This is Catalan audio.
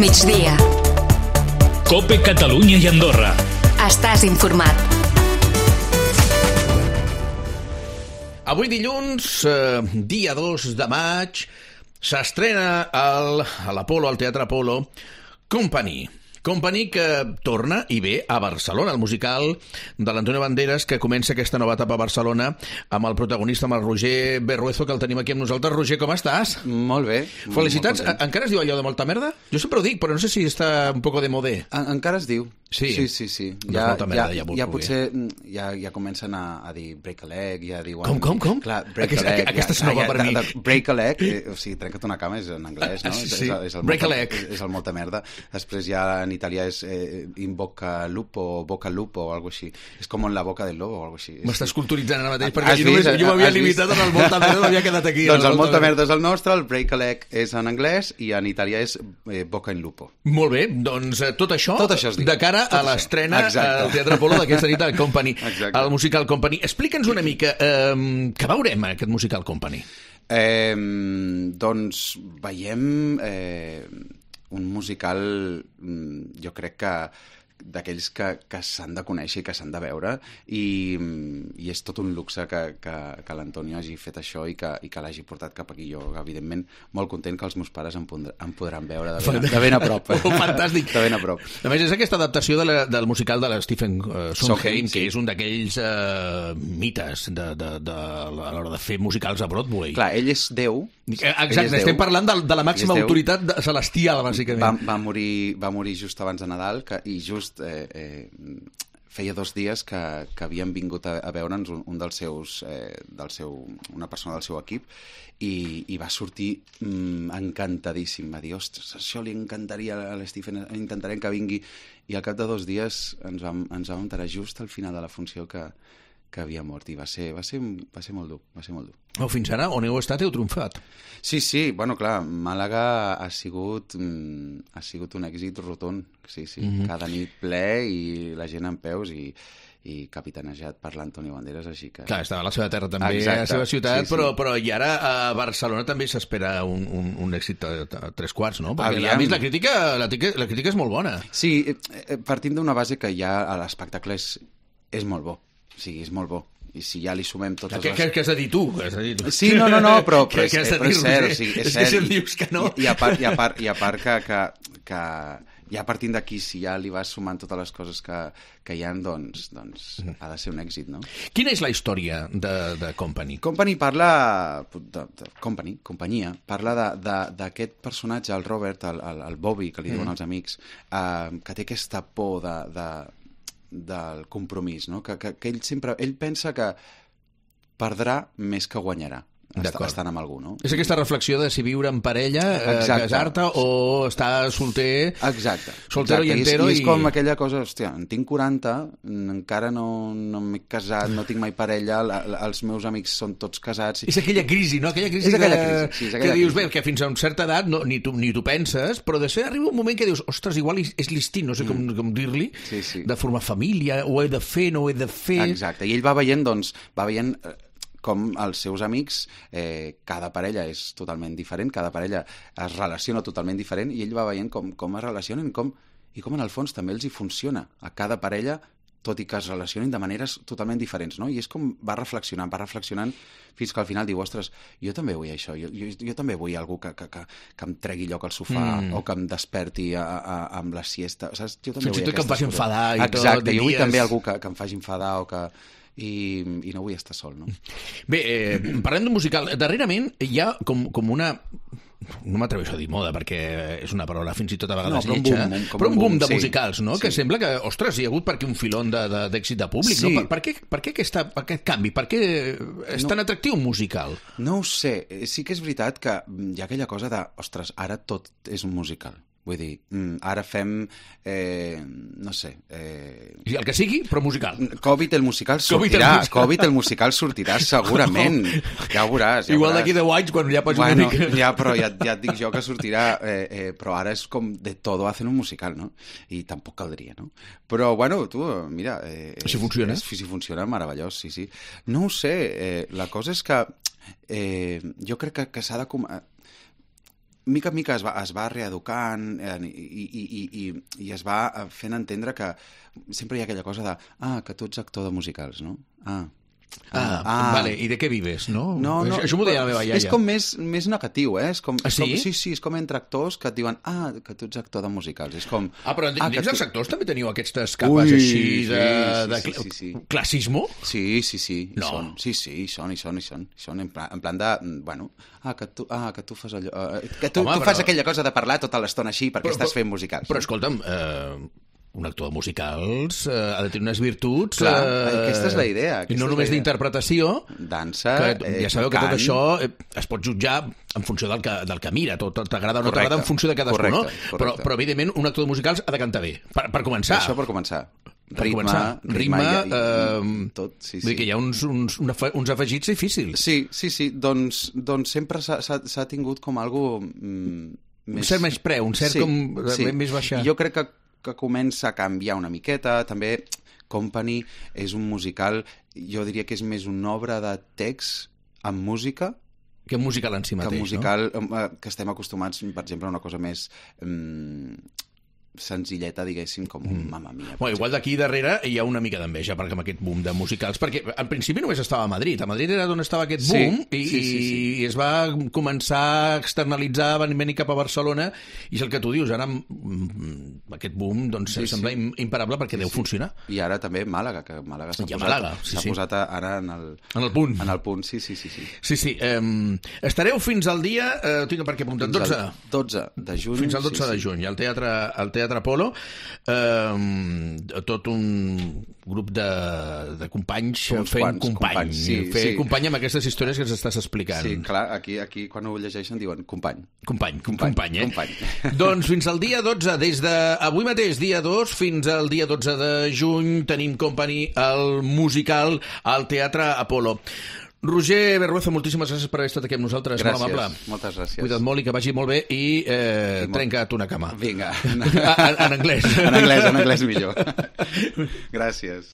migdia. COPE Catalunya i Andorra. Estàs informat. Avui dilluns, dia 2 de maig, s'estrena a l'Apolo, al Teatre Apolo, Company que torna i ve a Barcelona, el musical de l'Antonio Banderas, que comença aquesta nova etapa a Barcelona amb el protagonista, amb el Roger Berruezo, que el tenim aquí amb nosaltres. Roger, com estàs? Molt bé. Felicitats. Encara es diu allò de molta merda? Jo sempre ho dic, però no sé si està un poco de modé. Encara es diu. Sí. Ja potser ja comencen a dir break a leg, ja diuen... Com? Clar, break a leg. Aquesta és nova per mi. Break a leg, o sigui, trenca't una cama és en anglès, no? Sí, break a leg. És el molta merda. Després ja en italià és in bocca lupo, boca lupo o alguna així. És com en la boca del lobo o alguna així. M'estàs culturitzant ara mateix, perquè jo m'havia limitat en el molta merda, m'havia quedat aquí. Doncs el molta merda és el nostre, el break a leg és en anglès i en italià és boca in lupo. Molt bé, doncs tot això de cara a l'estrena al Teatre Apolo d'aquesta nit al Company, al musical Company. Explica'ns una mica, què veurem aquest musical Company? Doncs veiem un musical, jo crec que d'aquells que s'han de conèixer i que s'han de veure, i és tot un luxe que l'Antonio hagi fet això i que l'hagi portat cap aquí. Jo, evidentment, molt content que els meus pares em podran veure de ben a prop. Fantàstic. De ben a prop. A més, és aquesta adaptació del musical de la Stephen Sondheim, que és un d'aquells mites a l'hora de fer musicals a Broadway. Clar, ell és Déu. Exacte, estem parlant de la màxima autoritat celestial, bàsicament. Va morir just abans de Nadal i just feia 2 dies que havien vingut a veure'ns una persona del seu equip i va sortir encantadíssim. Va dir, ostres, això li encantaria a l'Stephen, intentarem que vingui. I al cap de 2 dies ens vam enterar just al final de la funció que havia mort, i va ser molt dur, Fins ara, on heu estat, heu triomfat. Sí, bueno, clar, Màlaga ha sigut un èxit rotund, sí. Cada nit ple i la gent en peus i capitanejat per l'Antonio Banderas, així que... Clar, estava a la seva terra també, a la seva ciutat, sí. Però i ara a Barcelona també s'espera un èxit a 3/4, no? Perquè a més la crítica és molt bona. Sí, partim d'una base que ja l'espectacle és molt bo. Sí, és molt bo. I si ja li sumem totes les... Què has de dir tu? Sí, no, però és cert. És que si em dius que no... I a part que ja partint d'aquí, si ja li vas sumant totes les coses que hi ha, doncs ha de ser un èxit, no? Quina és la història de Company? Company parla... Companyia, parla d'aquest personatge, el Robert, el Bobby, que li diuen els amics, que té aquesta por del compromís, no? Que ell pensa que perdrà més que guanyarà estant amb algú, no? És aquesta reflexió de si viure en parella, casar-te o estar solter, soltero i entero. I és com aquella cosa, hòstia, en tinc 40, encara no m'he casat, no tinc mai parella, els meus amics són tots casats. És aquella crisi, no? Aquella crisi que dius, bé, que fins a una certa edat ni tu penses, però després arriba un moment que dius, ostres, igual és l'instint, no sé com dir-li, de formar família, ho he de fer, no ho he de fer... Exacte, i ell va veient com els seus amics, cada parella és totalment diferent, cada parella es relaciona totalment diferent, i ell va veient com es relacionen i com en el fons també els hi funciona a cada parella, tot i que es relacionin de maneres totalment diferents, no? I és com va reflexionant fins que al final diu, ostres, jo també vull això, jo també vull algú que em tregui lloc al sofà o que em desperti amb la siesta, saps? Jo també fins i tot que em faci enfadar i tot. Exacte, jo vull també algú que em faci enfadar o que... I no vull estar sol, no? Bé, parlem d'un musical. Darrerament hi ha com una... No m'atreveixo a dir moda, perquè és una paraula fins i tot a vegades lletja, però un boom de musicals, no? Que sembla que, ostres, hi ha hagut per aquí un filon d'èxit de públic, no? Per què aquest canvi? Per què és tan atractiu un musical? No ho sé. Sí que és veritat que hi ha aquella cosa de, ostres, ara tot és un musical. Vull dir, ara fem, no sé... I el que sigui, però musical. Covid el musical sortirà segurament. Ja ho veuràs. Igual d'aquí 10 anys, quan ja pots una mica... Ja, però ja et dic jo que sortirà, però ara és com de todo hacen un musical, no? I tampoc caldria, no? Però, bueno, tu, mira... Si funciona. Si funciona, meravellós, sí. No ho sé, la cosa és que jo crec que s'ha de... mica en mica es va reeducant i es va fent entendre que sempre hi ha aquella cosa de que tu ets actor de musicals, no? Vale, i de què vives, no? No, Això m'ho deia la meva iaia. És com més negatiu, eh? Sí? Sí, és com entre actors que et diuen que tu ets actor de musicals. És com... Però dins dels actors també teniu aquestes capes així de classismo? Sí. No. Hi són. En plan de... Bueno, que tu fas allò... Que tu fas aquella cosa de parlar tota l'estona així perquè estàs fent musicals. Però escolta'm... un actor de musicals ha de tenir unes virtuts... Clar, aquesta és la idea. I no només d'interpretació. Dansa, ja sabeu que tot això es pot jutjar en funció del que mira, tot t'agrada o no t'agrada en funció de cadascú, no? Però evidentment un actor de musicals ha de cantar bé, per començar. Això per començar. Ritme, tot, sí. Vull dir que hi ha uns afegits difícils. Sí, doncs sempre s'ha tingut com algo més... Un cert més preu, un cert més baixar. Jo crec que comença a canviar una miqueta. També Company és un musical, jo diria que és més una obra de text amb música que musical en si mateix, que musical, no? Que estem acostumats, per exemple, a una cosa més senzilleta, diguéssim, com un Mamma Mia. Bueno, igual d'aquí darrere hi ha una mica d'enveja perquè amb aquest boom de musicals, perquè al principi només estava a Madrid era d'on estava aquest boom i es va començar a externalitzar, van venir cap a Barcelona i és el que tu dius, ara aquest boom doncs sembla imparable perquè deu funcionar. I ara també Màlaga, que Màlaga s'ha posat ara en el punt. En el punt, sí. Sí. Estareu fins al dia, tinc per què apuntat, 12 de juny. Fins al 12 de juny, al Teatre Apolo, tot un grup de companys fent company amb aquestes històries que ens estàs explicant. Sí, clar, aquí quan ho llegeixen diuen company. Company. Doncs fins al dia 12, des d'avui mateix, dia 2, fins al dia 12 de juny, tenim Company al musical al Teatre Apolo. Roger Berruezo, moltíssimes gràcies per haver estat aquí amb nosaltres. Gràcies, molt amable. Moltes gràcies. Cuida't molt i que vagi molt bé i trenca't una cama. Vinga. En anglès. En anglès millor. Gràcies.